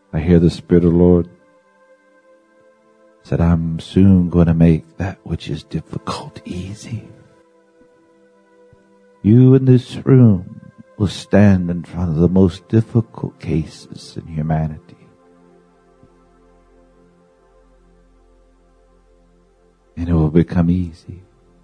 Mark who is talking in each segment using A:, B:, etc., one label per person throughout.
A: I hear the Spirit of the Lord said, I'm soon going to make that which is difficult easy. You in this room will stand in front of the most difficult cases in humanity. And it will become easy.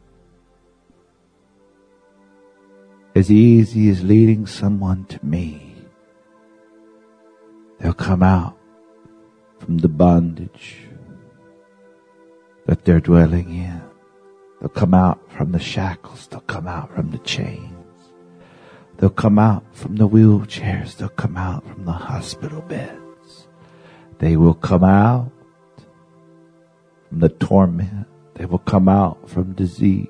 A: As easy as leading someone to me. They'll come out from the bondage that they're dwelling in. They'll come out from the shackles. They'll come out from the chains. They'll come out from the wheelchairs. They'll come out from the hospital beds. They will come out from the torment. They will come out from disease.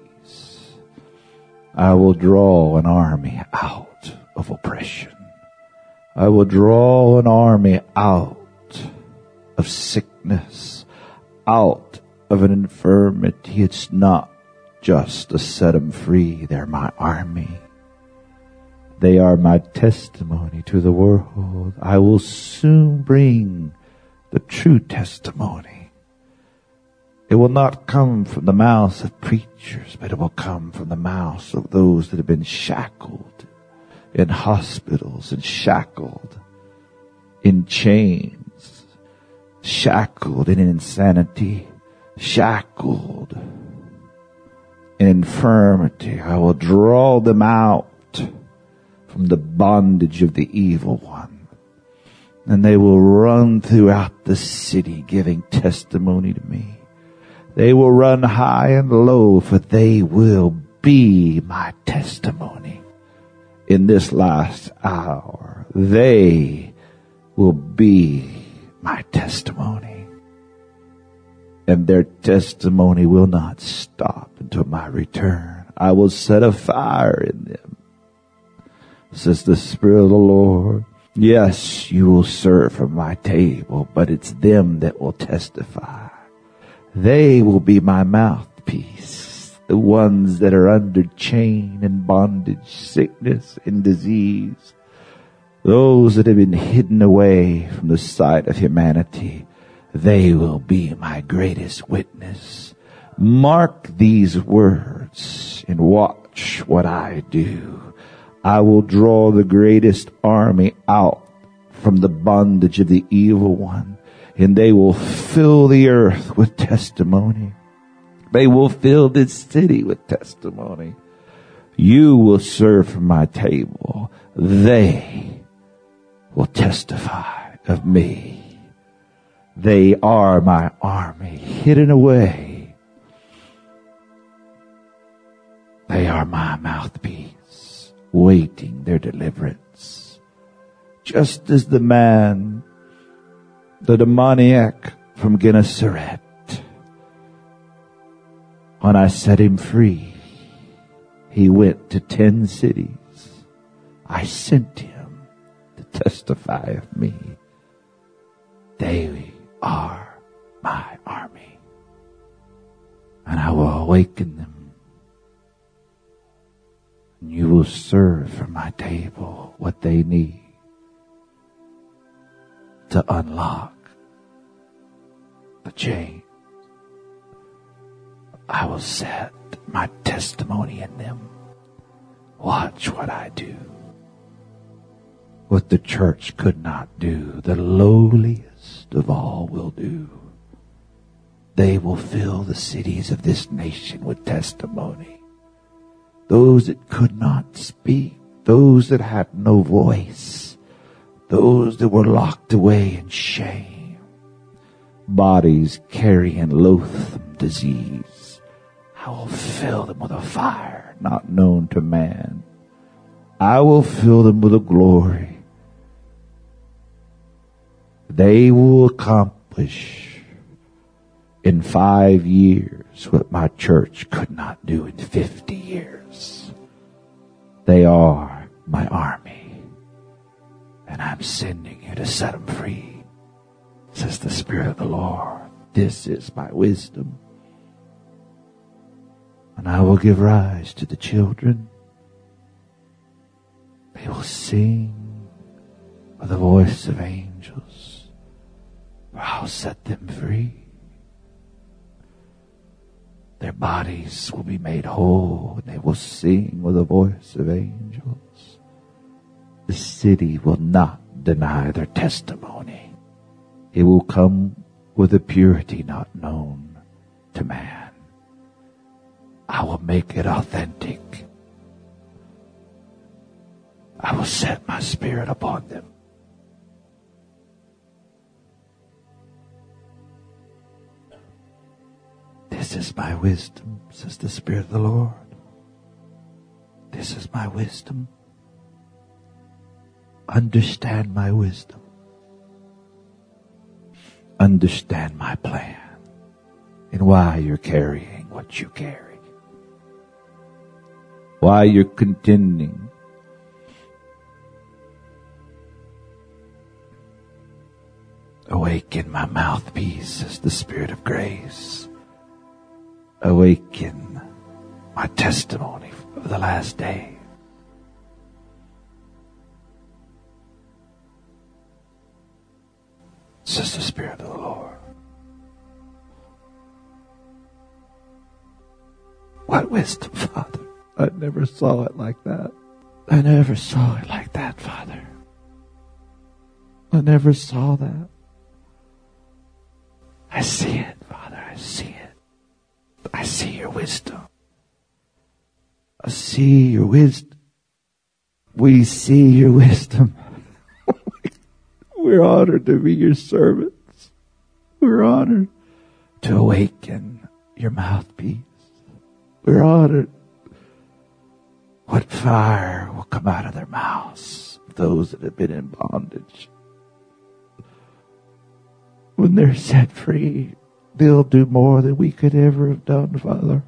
A: I will draw an army out of oppression. I will draw an army out of sickness, out of an infirmity. It's not just to set them free. They're my army. They are my testimony to the world. I will soon bring the true testimony. It will not come from the mouths of preachers, but it will come from the mouths of those that have been shackled in hospitals and shackled in chains, shackled in insanity, shackled in infirmity. I will draw them out from the bondage of the evil one. And they will run throughout the city giving testimony to me. They will run high and low, for they will be my testimony in this last hour. They will be my testimony. And their testimony will not stop until my return. I will set a fire in them, says the Spirit of the Lord. Yes, you will serve from my table, but it's them that will testify. They will be my mouthpiece, the ones that are under chain and bondage, sickness and disease, those that have been hidden away from the sight of humanity. They will be my greatest witness. Mark these words and watch what I do. I will draw the greatest army out from the bondage of the evil one, and they will fill the earth with testimony. They will fill this city with testimony. You will serve from my table. They will testify of me. They are my army hidden away. They are my mouthpiece, waiting their deliverance. Just as the man, the demoniac from Gennesaret, when I set him free, he went to 10 cities. I sent him to testify of me. They are my army, and I will awaken them. And you will serve from my table what they need to unlock the chain. I will set my testimony in them. Watch what I do. What the church could not do, the lowliest of all will do. They will fill the cities of this nation with testimony. Those that could not speak, those that had no voice, those that were locked away in shame, bodies carrying loathsome disease. I will fill them with a fire not known to man. I will fill them with a glory. They will accomplish in 5 years what my church could not do in 50 years. They are my army, and I'm sending you to set them free, says the Spirit of the Lord. This is my wisdom. And I will give rise to the children. They will sing with the voice of angels. For I'll set them free. Their bodies will be made whole, and they will sing with the voice of angels. The city will not deny their testimony. It will come with a purity not known to man. I will make it authentic. I will set my spirit upon them. This is my wisdom, says the Spirit of the Lord. This is my wisdom. Understand my wisdom. Understand my plan and why you're carrying what you carry. Why you're contending. Awaken my mouthpiece, says the Spirit of grace. Awaken my testimony of the last day. Says the Spirit of the Lord. What wisdom, Father. I never saw it like that. I never saw it like that, Father. I never saw that. I see it, Father. I see it. I see your wisdom. I see your wisdom. We see your wisdom. We're honored to be your servants. We're honored to awaken your mouthpiece. We're honored. What fire will come out of their mouths, those that have been in bondage. When they're set free, they'll do more than we could ever have done, Father.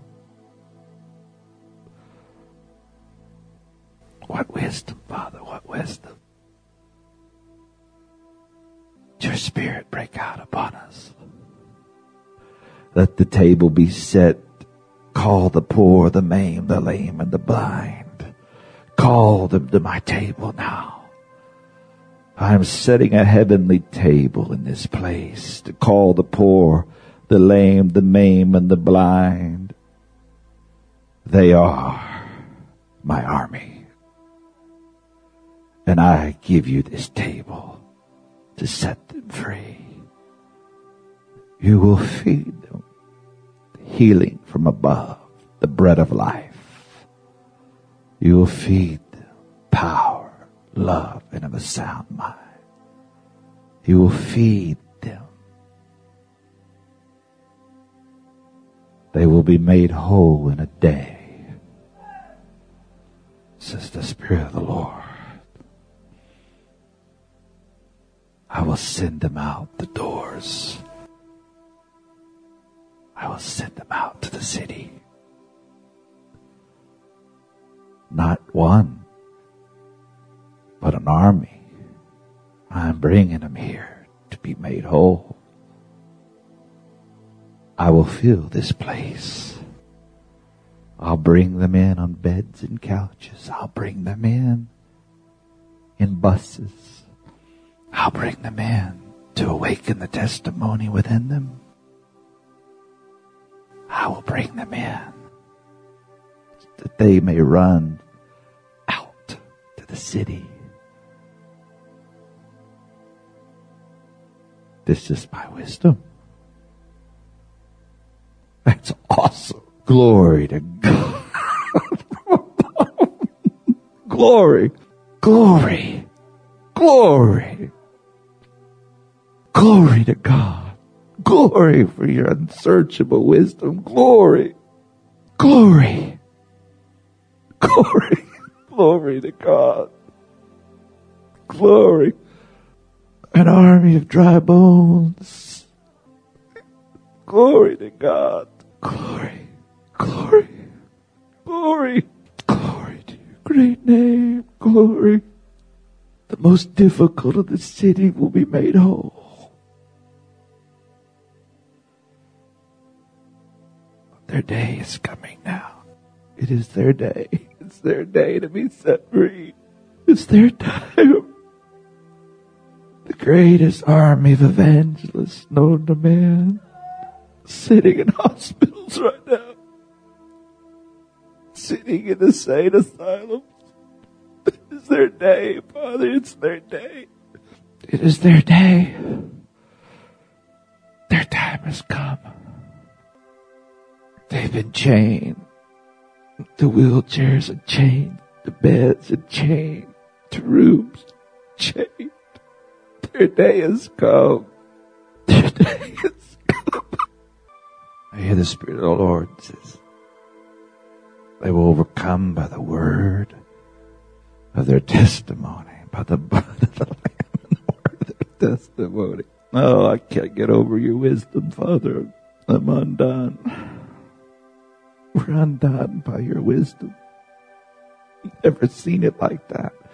A: What wisdom, Father, what wisdom. Let your Spirit break out upon us. Let the table be set. Call the poor, the maimed, the lame, and the blind. Call them to my table now. I am setting a heavenly table in this place to call the poor, the lame, the maimed, and the blind. They are my army. And I give you this table to set them free. You will feed them healing from above, the bread of life. You will feed them power, love, and of a sound mind. You will feed them. They will be made whole in a day, says the Spirit of the Lord. I will send them out the doors. I will send them out to the city. Not one, but an army. I'm bringing them here to be made whole. I will fill this place. I'll bring them in on beds and couches. I'll bring them in buses. I'll bring them in to awaken the testimony within them. I will bring them in that they may run out to the city. This is my wisdom. That's awesome. Glory to God. Glory, glory, glory. Glory to God. Glory for your unsearchable wisdom. Glory. Glory. Glory. Glory to God. Glory. An army of dry bones. Glory to God. Glory. Glory. Glory. Glory to your great name. Glory. The most difficult of the city will be made whole. Their day is coming now. It is their day. It's their day to be set free. It's their time. The greatest army of evangelists known to man, sitting in hospitals right now, sitting in insane asylums. It is their day, Father. It's their day. It is their day. Their time has come. They've been chained to wheelchairs and chained to beds and chained to rooms, chained. Their day has come. Their day has come. I hear the Spirit of the Lord says, they will overcome by the word of their testimony, by the blood of the Lamb and the word of their testimony. Oh, I can't get over your wisdom, Father. I'm undone. We're undone by your wisdom. You've never seen it like that.